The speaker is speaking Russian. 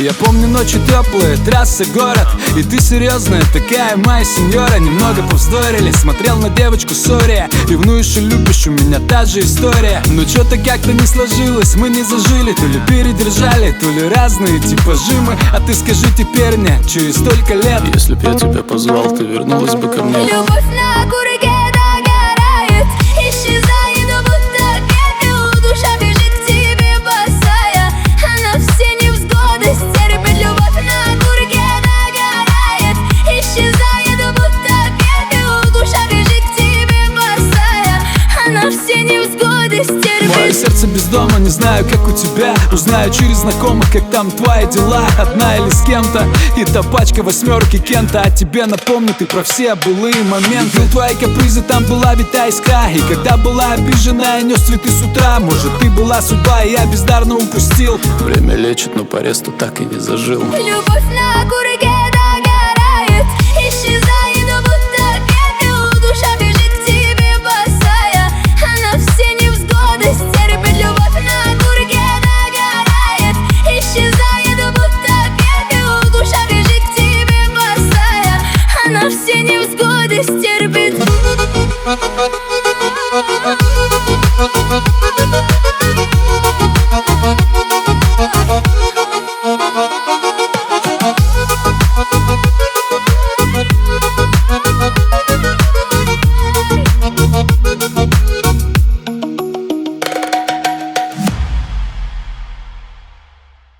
Я помню ночи теплые, трассы, город, и ты серьезная такая, моя сеньора. Немного повздорили, смотрел на девочку, сори. Ревнуешь и любишь, у меня та же история. Но что-то как-то не сложилось, мы не зажили. То ли передержали, то ли разные типажи мы. А ты скажи теперь мне, через столько лет, если б я тебя позвал, ты вернулась бы ко мне. Любовь на курке догорает, исчезает, будто пепел. Душа бежит к тебе босая, она все невзгоды стерпит. Любовь на курке догорает, исчезает, будто пепел. Душа бежит к тебе босая, она все невзгоды стерпит. мое сердце без дома, не знаю, как у тебя. Узнаю через знакомых, как там твои дела. Одна или с кем-то, и та пачка восьмерки Кента. А тебе напомню, ты про все былые моменты. Был твои капризы, там была ведь та искра. И когда была обижена, я нес цветы с утра. Может, ты была судьба, и я бездарно упустил. Время лечит, но порез-то так и не зажил. Любовь на курке догорает, исчезает, будто пепел. Душа бежит к тебе босая, она все невзгоды стерпит. Любовь на курке догорает, исчезает, будто пепел. Душа бежит к тебе босая, она все невзгоды стерпит.